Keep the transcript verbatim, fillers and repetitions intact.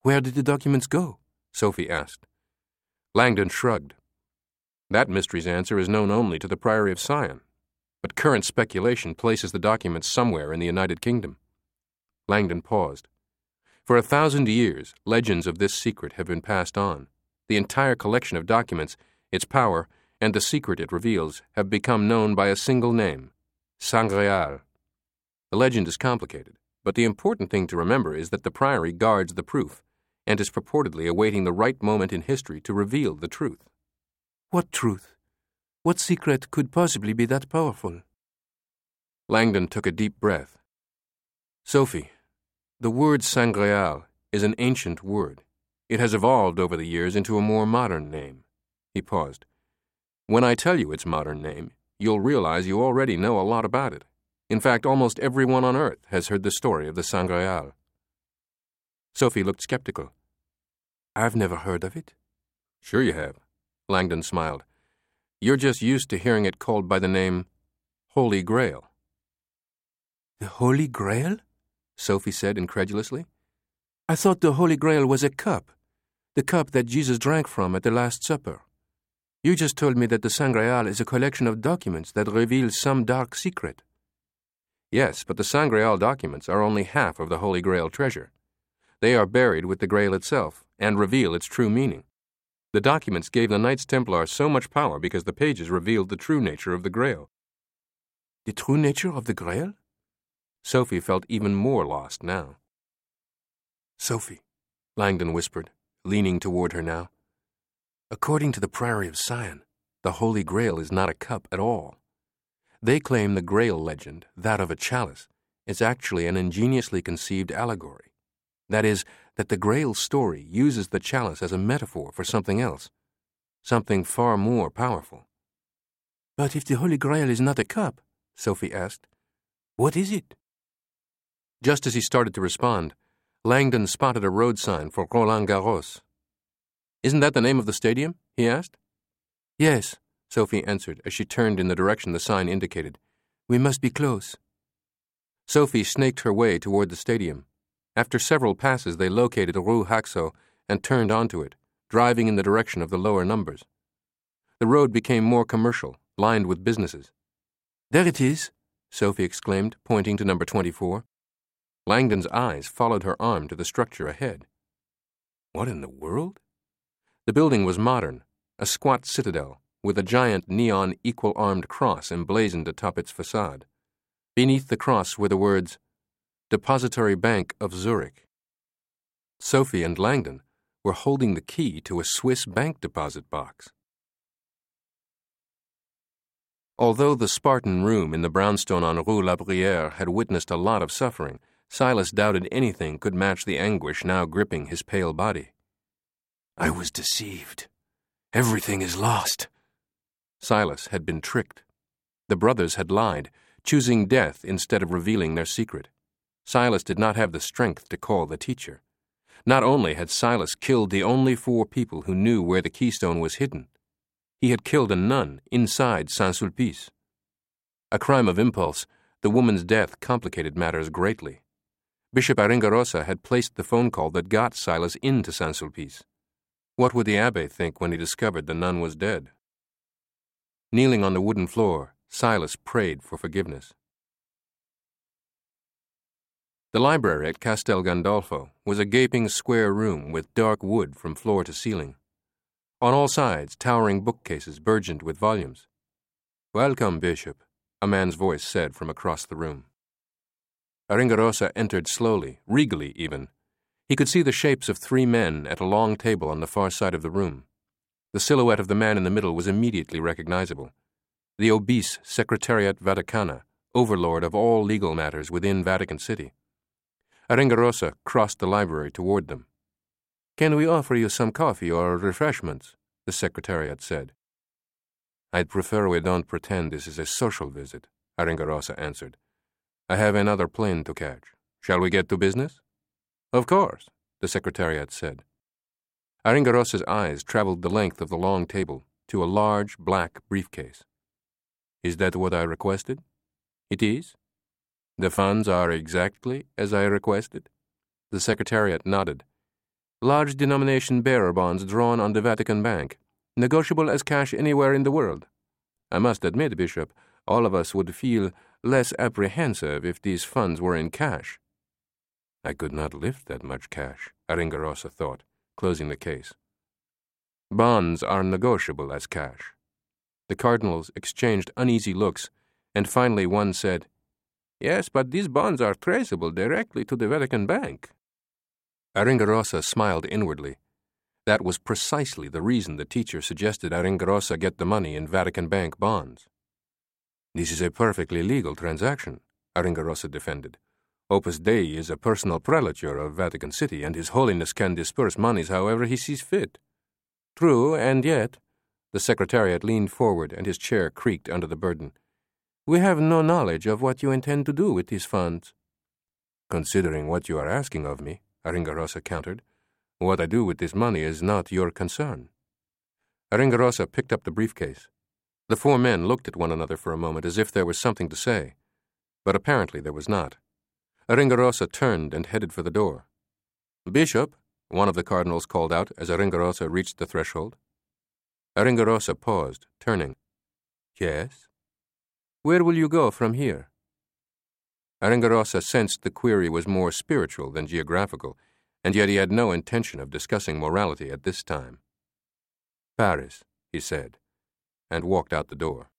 Where did the documents go? Sophie asked. Langdon shrugged. That mystery's answer is known only to the Priory of Sion, but current speculation places the documents somewhere in the United Kingdom. Langdon paused. For a thousand years, legends of this secret have been passed on. The entire collection of documents, its power, and the secret it reveals have become known by a single name, Sangreal. The legend is complicated, but the important thing to remember is that the Priory guards the proof and is purportedly awaiting the right moment in history to reveal the truth. What truth? What secret could possibly be that powerful? Langdon took a deep breath. Sophie, the word Sangreal is an ancient word. It has evolved over the years into a more modern name. He paused. When I tell you its modern name, you'll realize you already know a lot about it. In fact, almost everyone on Earth has heard the story of the Sangreal. Sophie looked skeptical. I've never heard of it. Sure you have. Langdon smiled. You're just used to hearing it called by the name Holy Grail. The Holy Grail? Sophie said incredulously. I thought the Holy Grail was a cup, the cup that Jesus drank from at the Last Supper. You just told me that the Sangreal is a collection of documents that reveal some dark secret. Yes, but the Sangreal documents are only half of the Holy Grail treasure. They are buried with the Grail itself and reveal its true meaning. The documents gave the Knights Templar so much power because the pages revealed the true nature of the Grail. The true nature of the Grail? Sophie felt even more lost now. Sophie, Langdon whispered, leaning toward her now. According to the Priory of Sion, the Holy Grail is not a cup at all. They claim the Grail legend, that of a chalice, is actually an ingeniously conceived allegory. That is, that the Grail story uses the chalice as a metaphor for something else, something far more powerful. But if the Holy Grail is not a cup, Sophie asked, what is it? Just as he started to respond, Langdon spotted a road sign for Roland Garros. Isn't that the name of the stadium? He asked. Yes, Sophie answered as she turned in the direction the sign indicated. We must be close. Sophie snaked her way toward the stadium. After several passes, they located Rue Haxo and turned onto it, driving in the direction of the lower numbers. The road became more commercial, lined with businesses. There it is, Sophie exclaimed, pointing to number twenty-four. Langdon's eyes followed her arm to the structure ahead. What in the world? The building was modern, a squat citadel, with a giant neon equal-armed cross emblazoned atop its facade. Beneath the cross were the words, Depository Bank of Zurich. Sophie and Langdon were holding the key to a Swiss bank deposit box. Although the Spartan room in the brownstone on Rue La Brière had witnessed a lot of suffering, Silas doubted anything could match the anguish now gripping his pale body. I was deceived. Everything is lost. Silas had been tricked. The brothers had lied, choosing death instead of revealing their secret. Silas did not have the strength to call the teacher. Not only had Silas killed the only four people who knew where the keystone was hidden, he had killed a nun inside Saint-Sulpice. A crime of impulse, the woman's death complicated matters greatly. Bishop Aringarosa had placed the phone call that got Silas into Saint-Sulpice. What would the abbé think when he discovered the nun was dead? Kneeling on the wooden floor, Silas prayed for forgiveness. The library at Castel Gandolfo was a gaping square room with dark wood from floor to ceiling. On all sides, towering bookcases burgeoned with volumes. Welcome, Bishop, a man's voice said from across the room. Aringarosa entered slowly, regally even. He could see the shapes of three men at a long table on the far side of the room. The silhouette of the man in the middle was immediately recognizable. The obese Secretariat Vaticana, overlord of all legal matters within Vatican City. Aringarosa crossed the library toward them. Can we offer you some coffee or refreshments? The Secretariat said. I'd prefer we don't pretend this is a social visit, Aringarosa answered. I have another plane to catch. Shall we get to business? Of course, the Secretariat said. Aringarosa's eyes traveled the length of the long table to a large black briefcase. Is that what I requested? It is? The funds are exactly as I requested? The Secretariat nodded. Large denomination bearer bonds drawn on the Vatican Bank, negotiable as cash anywhere in the world. I must admit, Bishop, all of us would feel less apprehensive if these funds were in cash. I could not lift that much cash, Aringarosa thought, closing the case. Bonds are negotiable as cash. The cardinals exchanged uneasy looks, and finally one said, Yes, but these bonds are traceable directly to the Vatican Bank. Aringarosa smiled inwardly. That was precisely the reason the teacher suggested Aringarosa get the money in Vatican Bank bonds. This is a perfectly legal transaction, Aringarosa defended. Opus Dei is a personal prelature of Vatican City, and His Holiness can disperse monies however he sees fit. True, and yet, the Secretariat leaned forward and his chair creaked under the burden. We have no knowledge of what you intend to do with these funds. Considering what you are asking of me, Aringarosa countered, what I do with this money is not your concern. Aringarosa picked up the briefcase. The four men looked at one another for a moment as if there was something to say, but apparently there was not. Aringarosa turned and headed for the door. Bishop, one of the cardinals called out as Aringarosa reached the threshold. Aringarosa paused, turning. Yes? Where will you go from here? Aringarosa sensed the query was more spiritual than geographical, and yet he had no intention of discussing morality at this time. Paris, he said, and walked out the door.